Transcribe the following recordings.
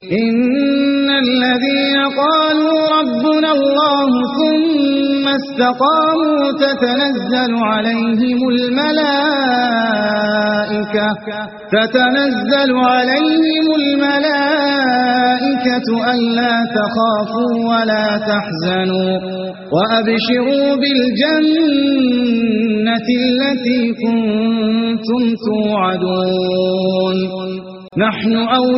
إن الذين قالوا ربنا الله ثم استقاموا تتنزل عليهم الملائكة ألا تخافوا ولا تحزنوا وأبشروا بالجنة التي كنتم توعدون نحن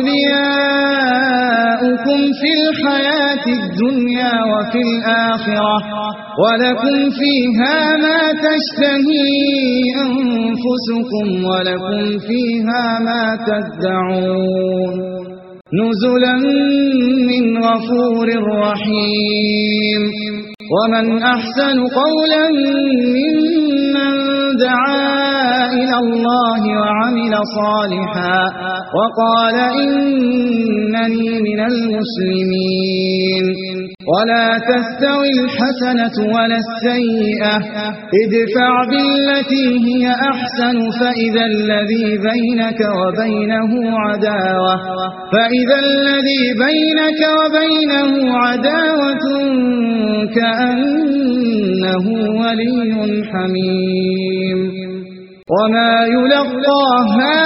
أولياؤكم في الحياة الدنيا وفي الآخرة ولكم فيها ما تشتهي أنفسكم ولكم فيها ما تدعون نزلا من غفور رحيم ومن أحسن قولا ممن دعا إلى الله وعمل صالحا وقال إنني من المسلمين ولا تستوي الحسنة ولا السيئة ادفع بالتي هي أحسن فإذا الذي بينك وبينه عداوة كأنه ولي حميم وما يلقاها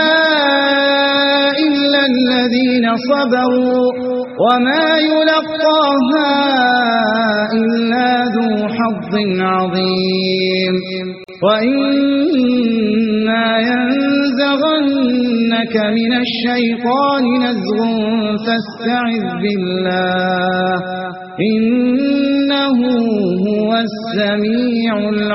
إلا الذين صبروا وما يلقاها إلا ذو حظ عظيم وإما ينزغنك من الشيطان نزغ فاستعذ بالله إنه هو السميع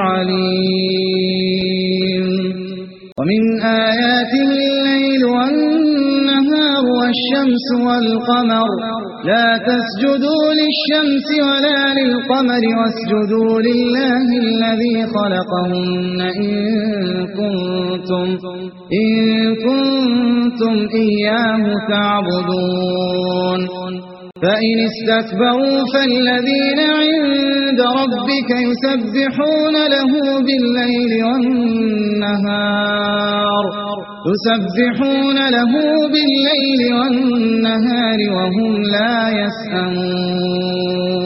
العليم ومن آياته الليل والنهار والشمس والقمر لا تسجدوا للشمس ولا للقمر واسجدوا لله الذي خلقهن إن كنتم إياه تعبدون فإن استكبروا فالذين عند ربك يسبحون له بالليل والنهار وهم لا يسأمون